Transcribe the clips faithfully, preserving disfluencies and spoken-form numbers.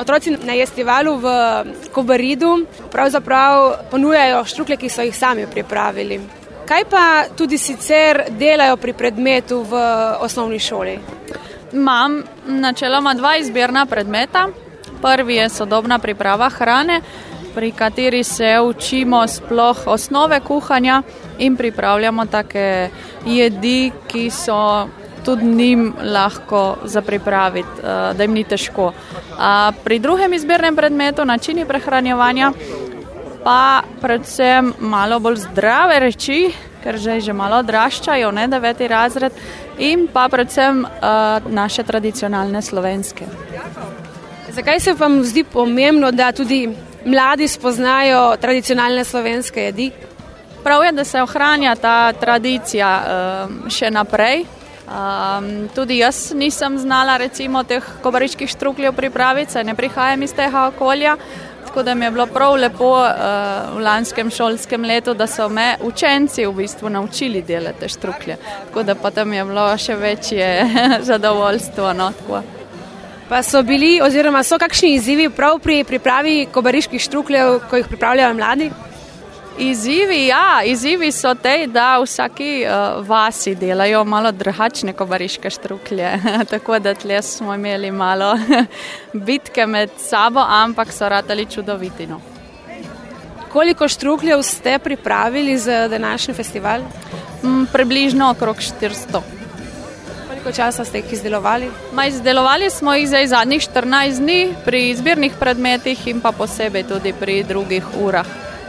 Otroci na festivalu v Kobaridu pravzaprav ponujajo štruklje, ki so jih sami pripravili. Kaj pa tudi sicer delajo pri predmetu v osnovni šoli? Imam načeloma dva izbirna predmeta. Prvi je sodobna priprava hrane, pri kateri se učimo sploh osnove kuhanja in pripravljamo take jedi, ki so tudi njim lahko za pripraviti, da jim ni težko. A pri drugem izbirnem predmetu, načini prehranjevanja, pa predvsem malo bolj zdrave reči, ker že že malo odraščajo, ne, deveti razred, in pa predvsem uh, naše tradicionalne slovenske. Zakaj se vam zdi pomembno, da tudi mladi spoznajo tradicionalne slovenske jedi? Prav je, da se ohranja ta tradicija um, še naprej. Um, tudi jaz nisem znala recimo teh kobariških štrukljev pripraviti, saj ne prihajam iz tega okolja. Tako da mi je bilo prav lepo uh, v lanskem šolskem letu, da so me učenci v bistvu naučili delati štruklje. Tako da potem je bilo še večje zadovoljstvo. No, tako. Pa so bili oziroma so kakšni izzivi prav pri pripravi kobariških štrukljev, ko jih pripravljajo mladi? Izzivi, ja, izzivi so te, da vsaki uh, vasi delajo malo drugačne kobariške štruklje, tako da tle smo imeli malo bitke med sabo, ampak so ratali čudoviti. No. Koliko štrukljev ste pripravili za današnji festival? Mm, približno okrog štiristo. Koliko časa ste jih izdelovali? Ma, izdelovali smo jih za zadnjih štirinajst dni pri izbirnih predmetih in pa posebej tudi pri drugih urah.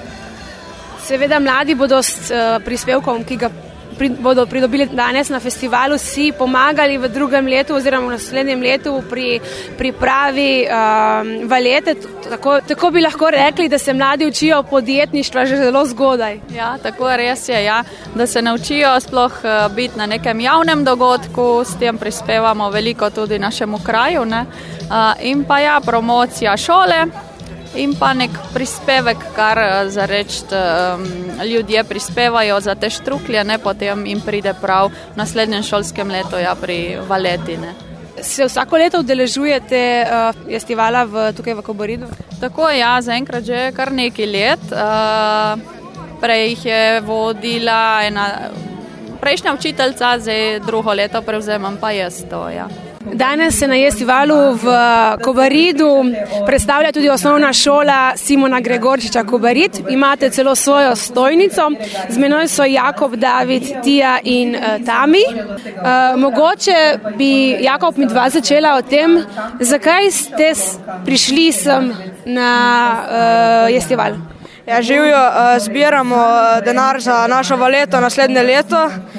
Seveda mladi bodo s uh, prispevkom, ki ga pri, bodo pridobili danes na festivalu, si pomagali v drugem letu oziroma v naslednjem letu pri pripravi um, valete. Tako, tako bi lahko rekli, da se mladi učijo podjetništva že zelo zgodaj. Ja, tako res je, ja, da se naučijo sploh uh, biti na nekem javnem dogodku, s tem prispevamo veliko tudi našemu kraju, ne? Uh, in pa ja, promocija šole. In pa nek prispevek, kar za reči um, ljudje prispevajo za te štruklje, ne, potem jim pride prav v naslednjem šolskem letu, ja, pri valeti. Ne. Se vsako leto udeležujete uh, festivala v, tukaj v Kobaridu? Tako, ja, zaenkrat že kar nekaj let. Uh, prej jih je vodila ena prejšnja učiteljica, zdaj drugo leto prevzemam pa jaz to, ja. Danes se na festivalu v Kobaridu predstavlja tudi osnovna šola Simona Gregorčiča Kobarid. Imate celo svojo stojnico. Z menoj so Jakob, David, Tija in uh, Tami. Uh, mogoče bi Jakob mi dva začela o tem, zakaj ste prišli sem na uh, festival. Ja, živijo, zbiramo denar za našo valeto naslednje leto,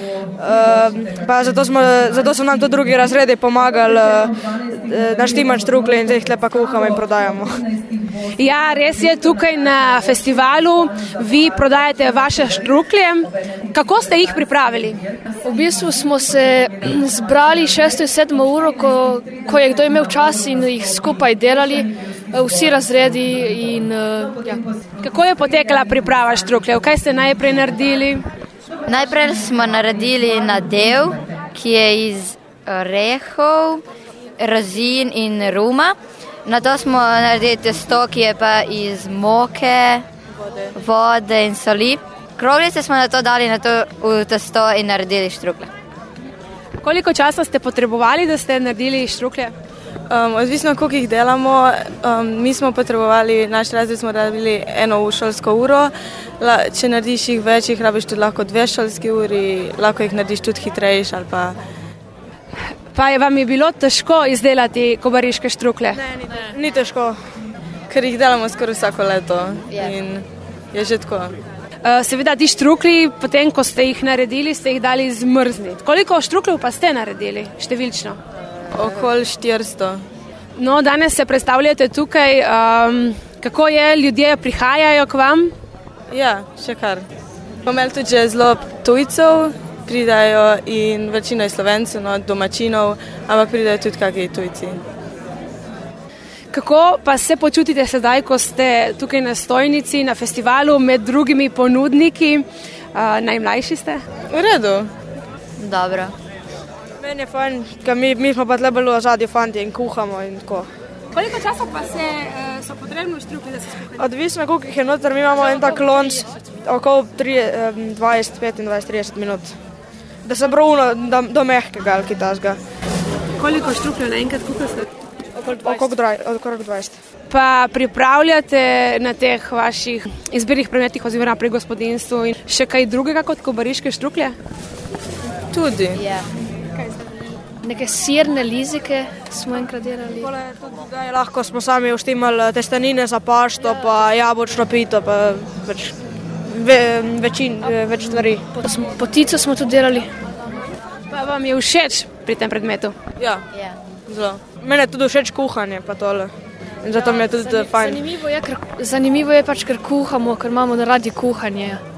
pa zato, smo, zato so nam tudi drugi razredi pomagali naštimati štruklje in jih lepa kuhamo in prodajamo. Ja, res je, tukaj na festivalu vi prodajate vaše štruklje. Kako ste jih pripravili? V bistvu smo se zbrali šesto in sedmo uro, ko, ko je kdo imel čas in jih skupaj delali, vsi razredi in ja. Kako je potekala priprava štrukljev? Kaj ste najprej naredili? Najprej smo naredili nadev, ki je iz orehov, rozin in ruma. Na to smo naredili testo, ki je pa iz moke, vode, vode in soli. Kroglice smo na to dali na to v testo in naredili štruklje. Koliko časa ste potrebovali, da ste naredili štruklje? Um, odvisno, koliko jih delamo, um, mi smo potrebovali, naš razred smo rabili eno šolsko uro, La, če narediš jih več, jih rabiš tudi lahko dve šolski uri, lahko jih narediš tudi hitrejš ali pa... Pa je vam je bilo težko izdelati kobariške štruklje? Ne, ni, ne. ni težko, ker jih delamo skoraj vsako leto in je že tako. Seveda ti štruklji, potem ko ste jih naredili, ste jih dali zmrzniti. Koliko štrukljev pa ste naredili številčno? Okoli štiristo. No, danes se predstavljate tukaj. Um, kako je, ljudje prihajajo k vam? Ja, še kar. Pomel tudi že zelo tujcev pridajo in večina je Slovencev, no, domačinov, ampak pridajo tudi kakšni tujci. Kako pa se počutite sedaj, ko ste tukaj na stojnici, na festivalu med drugimi ponudniki? Uh, najmlajši ste? V redu. Dobro. Meni je fajn, ker mi, mi smo pa tle bolj v ozadju fanti in kuhamo in tako. Koliko časa pa se, uh, so potrebni štruklji, da se skuhajo? Odvisno, koliko jih je noter, mi imamo en tak lonc, okoli dvajset, petindvajset, trideset minut. Da se brovno do, do mehkega ali kitajskega. Koliko štrukljev naenkrat kuhate? Okrog dvajset. Pa pripravljate na teh vaših izbirnih predmetih oziroma pri gospodinstvu in še kaj drugega kot kobariške štruklje? Tudi. Ja. Neke sirne lizike smo enkrat delali. Tudi, lahko smo sami uštimali testenine za pašto, pa jabolčno pito, pa več, ve, večin, več stvari. Potico smo tudi delali. Pa vam je všeč pri tem predmetu? Ja, Ja. zelo. Mene je tudi všeč kuhanje, pa tole. In zato mi je tudi fajn. Zanimivo je, ker, zanimivo je pač, ker kuhamo, ker imamo radi kuhanje.